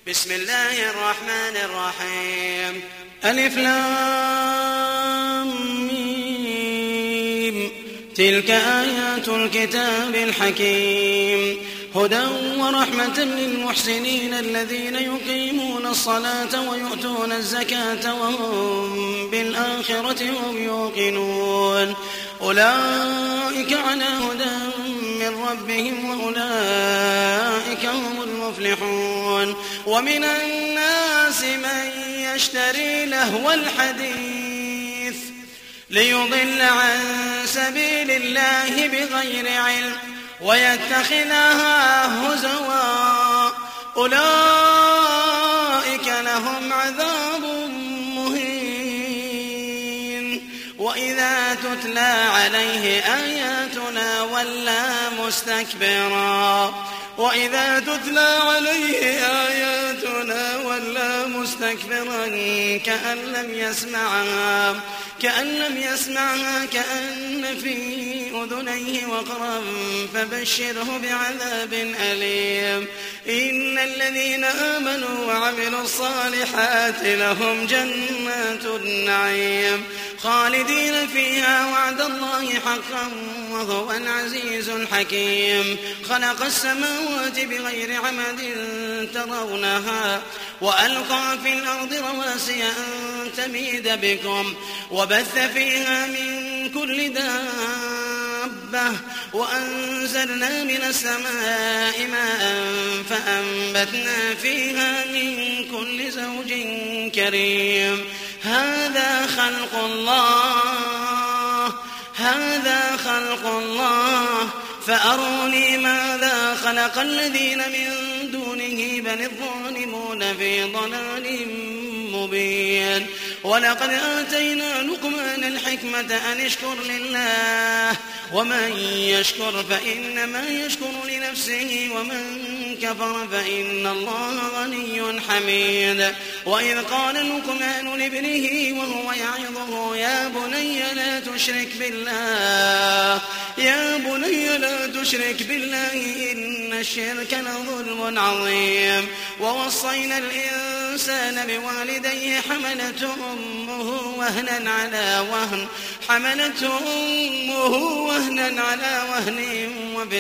بسم الله الرحمن الرحيم. ألف لام ميم. تلك آيات الكتاب الحكيم. هدى ورحمة للمحسنين الذين يقيمون الصلاة ويؤتون الزكاة وهم بالآخرة هم يوقنون. أولئك على هدى من ربهم وأولئك هم المفلحون. ومن الناس من يشتري لهو الحديث ليضل عن سبيل الله بغير علم ويتخذها هزوا. أولئك لهم عذاب مهين. وإذا تتلى عليه آياتنا ولى مستكبرا كأن لم يسمعها كأن في أذنيه وقرا فبشره بعذاب أليم. إن الذين آمنوا وعملوا الصالحات لهم جنات النعيم خالدين فيها وعد الله حقا وهو العزيز الحكيم. خلق السماوات بغير عمد ترونها وألقى في الأرض رواسي أن تميد بكم وبث فيها من كل دابة وأنزلنا من السماء ماء فأنبتنا فيها من كل زوج كريم. هذا خلق الله فأروني ماذا خلق الذين من دونه بل الظالمون في ضلال مبين. ولقد آتينا لقمان الحكمة أن اشكر لله ومن يشكر فإنما يشكر لنفسه ومن كفر فإن الله غني حميد. وإذ قال لقمان لابنه وهو يعظه يا بني لا تشرك بالله إن الشرك لظلم عظيم. ووصينا الإنسان بوالديه حملته أمه وهنا على وهن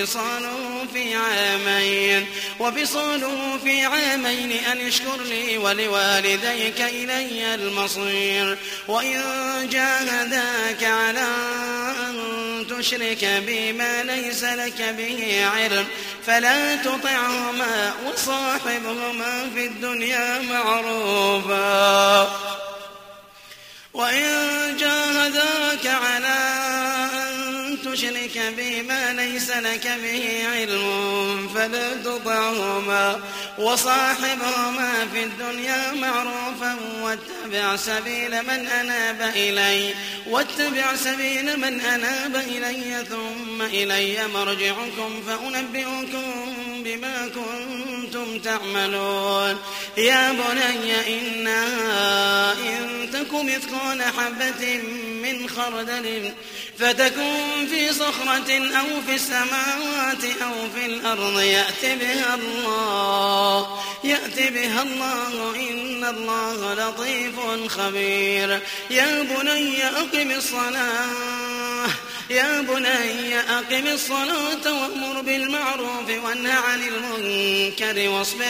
وفصاله في عامين أن اشكر لي ولوالديك إلي المصير. وإن جاهداك على أن تشرك بما ليس لك به علم فلا تطعهما وصاحبهما في الدنيا معروفا. وإن جاهداك على أن تشرك بما ليس لك به علم فلا تطعهما وصاحبهما في الدنيا معروفا واتبع سبيل من أناب إلي ثم إلي مرجعكم فأنبئكم بما كنتم تعملون. يا بني إنها إن تك مثقال حبة من خردل فتكن في صخرة أو في السماوات أو في الأرض يأت بها الله إن الله لطيف خبير. يا بني أقم الصلاة وأمر بالمعروف وانه عن المنكر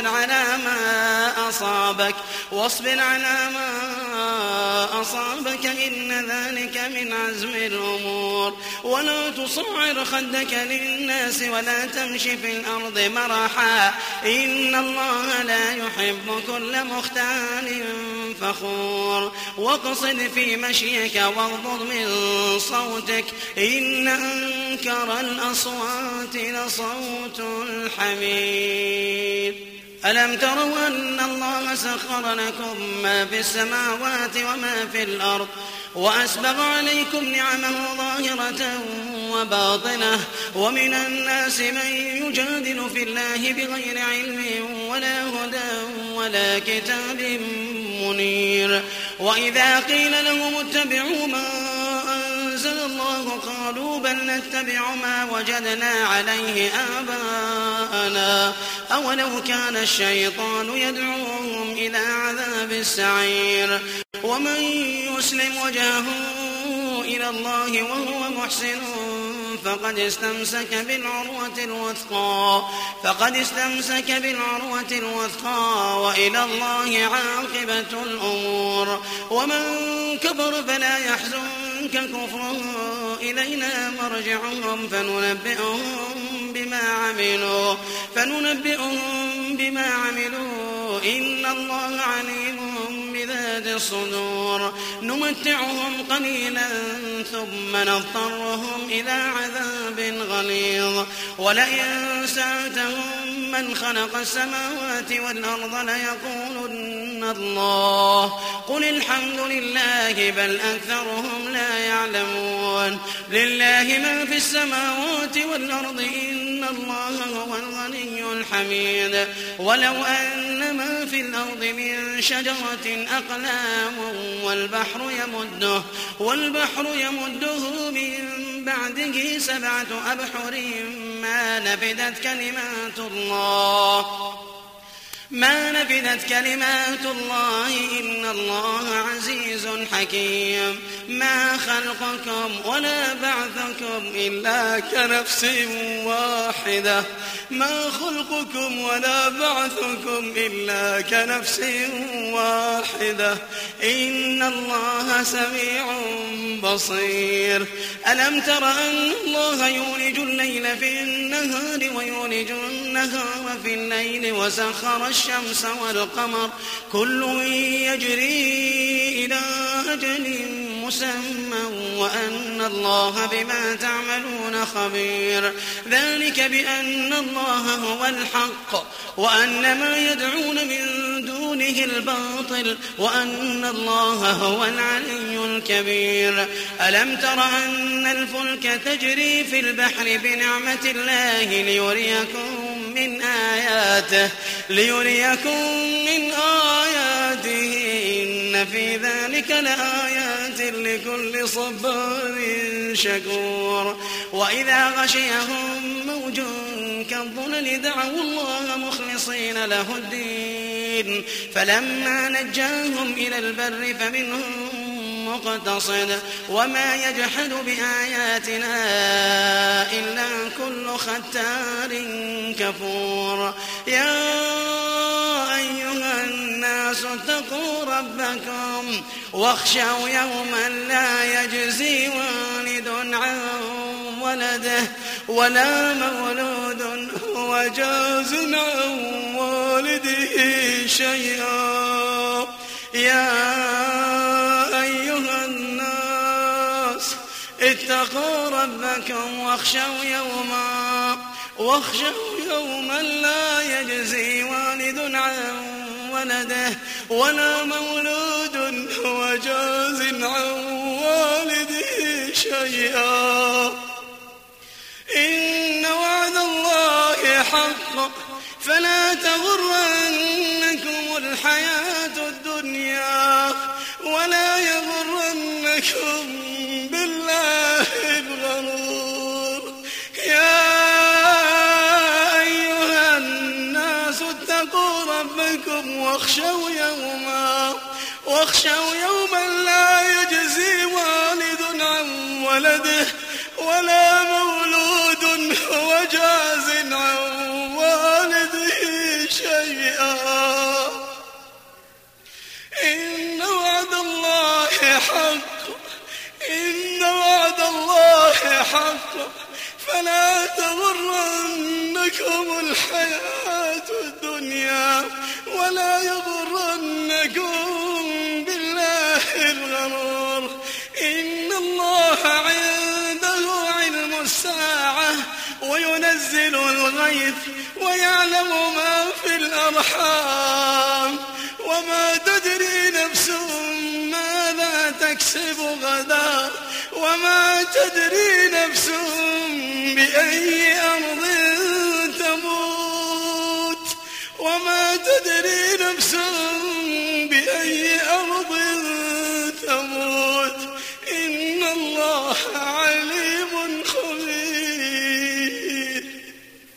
واصبر على ما أصابك إن ذلك من عزم الأمور. ولا تصعر خدك للناس ولا تمشي في الأرض مرحا إن الله لا يحب كل مختال فخور. واقصد في مشيك واغضض من صوتك إن أنكر الأصوات لصوت الحمير. ألم تروا أن الله سخر لكم ما في السماوات وما في الأرض وأسبغ عليكم نعمه ظاهرة وباطنة. ومن الناس من يجادل في الله بغير علم ولا هدى ولا كتاب منير. وإذا قيل لهم اتبعوا ما أنزل الله قالوا قالوا بل نتبع ما وجدنا عليه آباءنا أولو كان الشيطان يدعوهم إلى عذاب السعير ومن يسلم وجهه إلى الله وهو محسن فقد استمسك بالعروة الوثقى وإلى الله عاقبة الأمور ومن كفر فلا يحزنك كفره إلينا مرجعهم فننبئهم بما عملوا إن الله عليم بذات الصدور نمتعهم قليلا ثم نضطرهم إلى عذاب غليظ ولئن سألتهم من خلق السماوات والأرض ليقولن الله قل الحمد لله بل أكثرهم لا يعلمون لله ما في السماوات والأرض إن الله هو الغني الحميد ولو أن ما في الأرض من شجرة أقلام والبحر يمده من بعده 7 أبحر ما نفدت كلمات الله إن الله عزيز حكيم ما خلقكم ولا بعثكم إلا كنفس واحدة إن الله سميع بصير ألم تر أن الله يولج الليل في النهار ويولج النهار في الليل وسخر الشمس والقمر كل يجري إلى أجل مسمى وأن الله بما تعملون خبير ذلك بأن الله هو الحق وأن ما يدعون من دونه الباطل وأن الله هو العلي الكبير ألم تر أن الفلك تجري في البحر بنعمة الله ليريكم من آياته إن في ذلك لآيات لكل صبار شكور وإذا غشيهم موج كالظلل دعوا الله مخلصين له الدين فلما نجاهم إلى البر فمنهم مقتصد وما يجحد بآياتنا إلا كل ختار كفور يا أيها الناس اتقوا ربكم واخشوا يوما لا يجزي والد عن ولده ولا مولود هو جاز عن والده شيئا يا أيها الناس اتقوا ربكم واخشوا يوما لا يجزي والد عن ولده ولا مولود هو جاز عن والده شيئا إن وعد الله حق فلا تغرنكم الحياة الدنيا ولا يغرنكم بالله الغرور يا أيها الناس اتقوا ربكم واخشوا يوما لا يجزي والد عن ولده ولا مولود هو جاز عن والده شيئا إن وعد الله حق فلا تغرنكم الحياة الدنيا ولا يغرنكم بالله الغرور إن الله عنده علم الساعة وينزل الغيث ويعلم ما في الأرحام وما تدري نفس ماذا تكسب غدا وما تدري نفس بأي أرض تموت وما تدري نفس